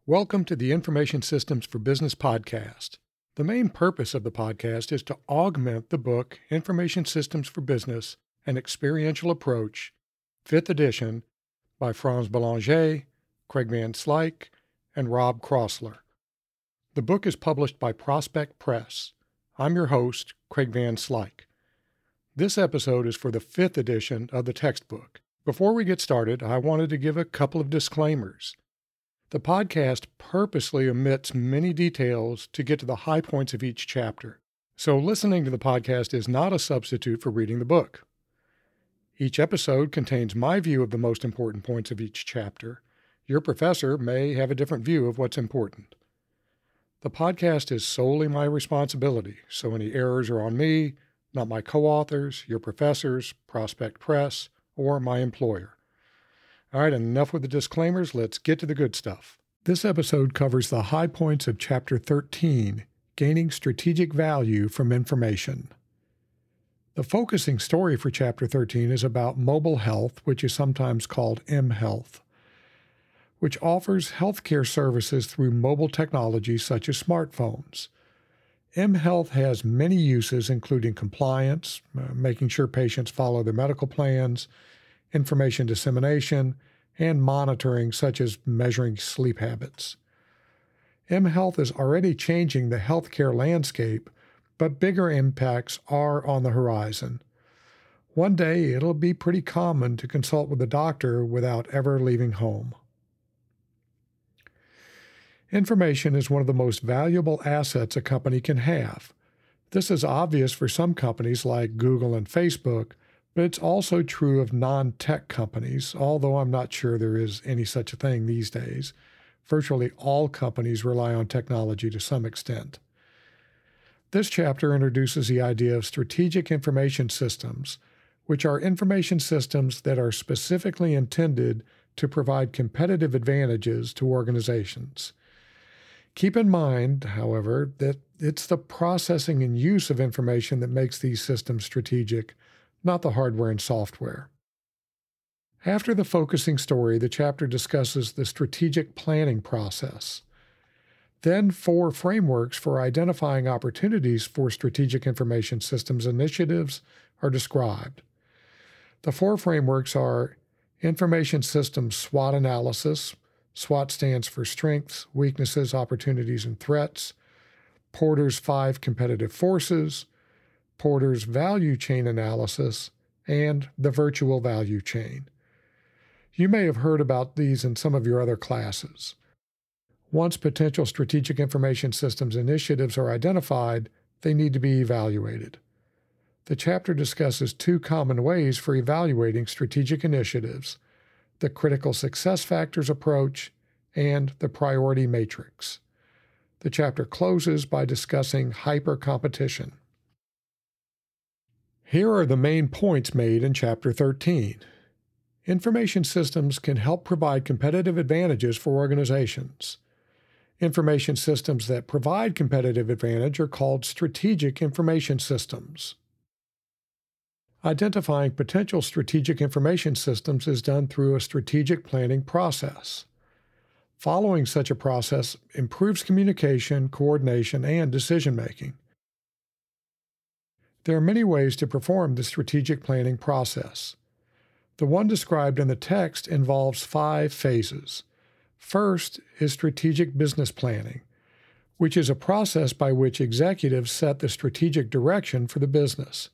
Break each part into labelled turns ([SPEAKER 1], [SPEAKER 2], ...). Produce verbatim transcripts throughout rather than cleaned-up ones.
[SPEAKER 1] Welcome to the Information Systems for Business podcast. The main purpose of the podcast is to augment the book Information Systems for Business, An Experiential Approach, fifth edition, by Frans Belanger, Craig Van Slyke, and Rob Crossler. The book is published by Prospect Press. I'm your host, Craig Van Slyke. This episode is for the fifth edition of the textbook. Before we get started, I wanted to give a couple of disclaimers. The podcast purposely omits many details to get to the high points of each chapter, so listening to the podcast is not a substitute for reading the book. Each episode contains my view of the most important points of each chapter. Your professor may have a different view of what's important. The podcast is solely my responsibility, so any errors are on me, not my co-authors, your professors, Prospect Press, or my employer. All right, enough with the disclaimers. Let's get to the good stuff. This episode covers the high points of Chapter thirteen, Gaining Strategic Value from Information. The focusing story for Chapter thirteen is about mobile health, which is sometimes called mHealth, which offers healthcare services through mobile technology such as smartphones. mHealth has many uses, including compliance, uh, making sure patients follow their medical plans, information dissemination, and monitoring, such as measuring sleep habits. mHealth is already changing the healthcare landscape, but bigger impacts are on the horizon. One day, it'll be pretty common to consult with a doctor without ever leaving home. Information is one of the most valuable assets a company can have. This is obvious for some companies like Google and Facebook, but it's also true of non-tech companies, although I'm not sure there is any such a thing these days. Virtually all companies rely on technology to some extent. This chapter introduces the idea of strategic information systems, which are information systems that are specifically intended to provide competitive advantages to organizations. Keep in mind, however, that it's the processing and use of information that makes these systems strategic, not the hardware and software. After the focusing story, the chapter discusses the strategic planning process. Then four frameworks for identifying opportunities for strategic information systems initiatives are described. The four frameworks are Information Systems SWOT Analysis. SWOT stands for Strengths, Weaknesses, Opportunities, and Threats. Porter's Five Competitive Forces, Porter's Value Chain Analysis, and the Virtual Value Chain. You may have heard about these in some of your other classes. Once potential strategic information systems initiatives are identified, they need to be evaluated. The chapter discusses two common ways for evaluating strategic initiatives: the critical success factors approach and the priority matrix. The chapter closes by discussing hyper-competition. Here are the main points made in Chapter thirteen. Information systems can help provide competitive advantages for organizations. Information systems that provide competitive advantage are called strategic information systems. Identifying potential strategic information systems is done through a strategic planning process. Following such a process improves communication, coordination, and decision-making. There are many ways to perform the strategic planning process. The one described in the text involves five phases. First is strategic business planning, which is a process by which executives set the strategic direction for the business.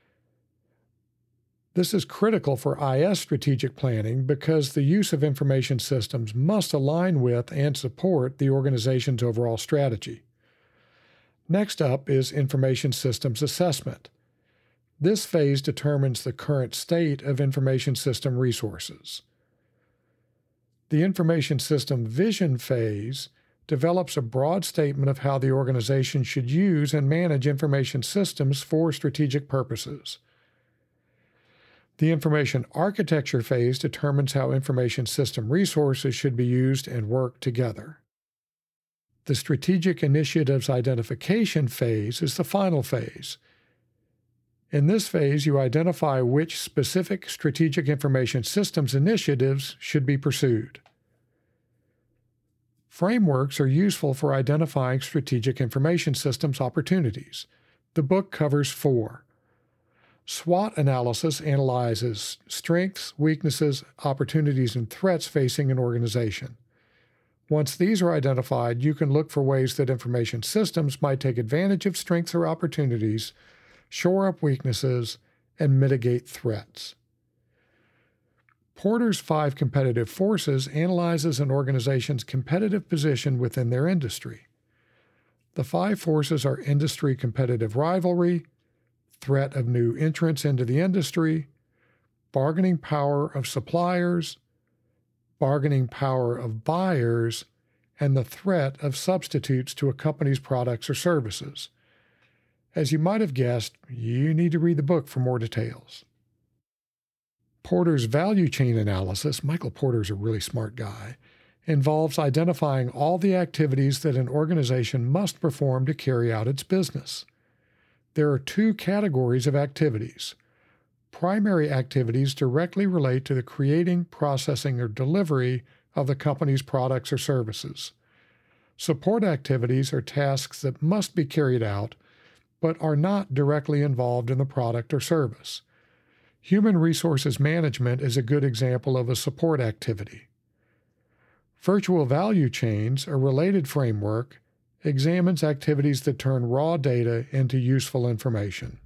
[SPEAKER 1] This is critical for I S strategic planning because the use of information systems must align with and support the organization's overall strategy. Next up is information systems assessment. This phase determines the current state of information system resources. The information system vision phase develops a broad statement of how the organization should use and manage information systems for strategic purposes. The information architecture phase determines how information system resources should be used and work together. The strategic initiatives identification phase is the final phase. In this phase, you identify which specific strategic information systems initiatives should be pursued. Frameworks are useful for identifying strategic information systems opportunities. The book covers four. SWOT analysis analyzes strengths, weaknesses, opportunities, and threats facing an organization. Once these are identified, you can look for ways that information systems might take advantage of strengths or opportunities, shore up weaknesses, and mitigate threats. Porter's Five Competitive Forces analyzes an organization's competitive position within their industry. The five forces are industry competitive rivalry, threat of new entrants into the industry, bargaining power of suppliers, bargaining power of buyers, and the threat of substitutes to a company's products or services. As you might have guessed, you need to read the book for more details. Porter's value chain analysis, Michael Porter's a really smart guy, involves identifying all the activities that an organization must perform to carry out its business. There are two categories of activities. Primary activities directly relate to the creating, processing, or delivery of the company's products or services. Support activities are tasks that must be carried out, but are not directly involved in the product or service. Human resources management is a good example of a support activity. Virtual value chains, a related framework, examines activities that turn raw data into useful information.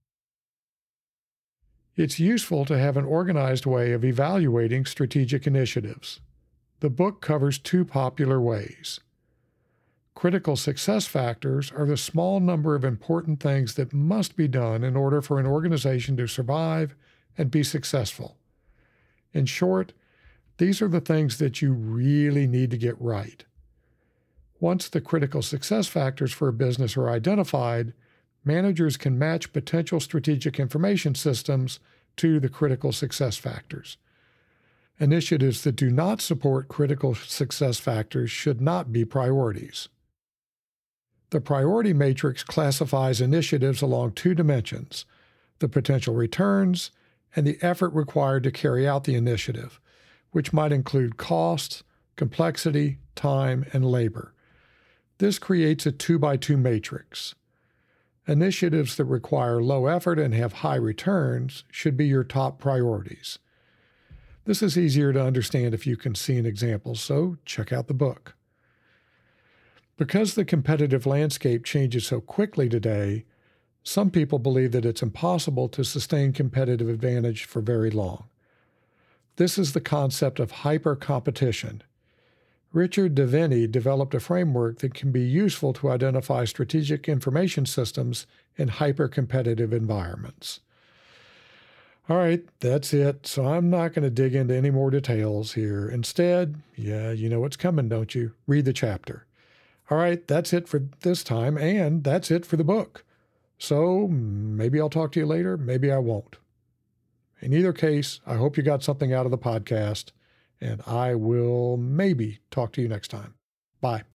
[SPEAKER 1] It's useful to have an organized way of evaluating strategic initiatives. The book covers two popular ways. Critical success factors are the small number of important things that must be done in order for an organization to survive and be successful. In short, these are the things that you really need to get right. Once the critical success factors for a business are identified, managers can match potential strategic information systems to the critical success factors. Initiatives that do not support critical success factors should not be priorities. The priority matrix classifies initiatives along two dimensions: the potential returns and the effort required to carry out the initiative, which might include costs, complexity, time, and labor. This creates a two-by-two matrix. Initiatives that require low effort and have high returns should be your top priorities. This is easier to understand if you can see an example, so check out the book. Because the competitive landscape changes so quickly today, some people believe that it's impossible to sustain competitive advantage for very long. This is the concept of hyper-competition. Richard Deviney developed a framework that can be useful to identify strategic information systems in hyper-competitive environments. All right, that's it. So I'm not going to dig into any more details here. Instead, yeah, you know what's coming, don't you? Read the chapter. All right, that's it for this time, and that's it for the book. So maybe I'll talk to you later, maybe I won't. In either case, I hope you got something out of the podcast, and I will maybe talk to you next time. Bye.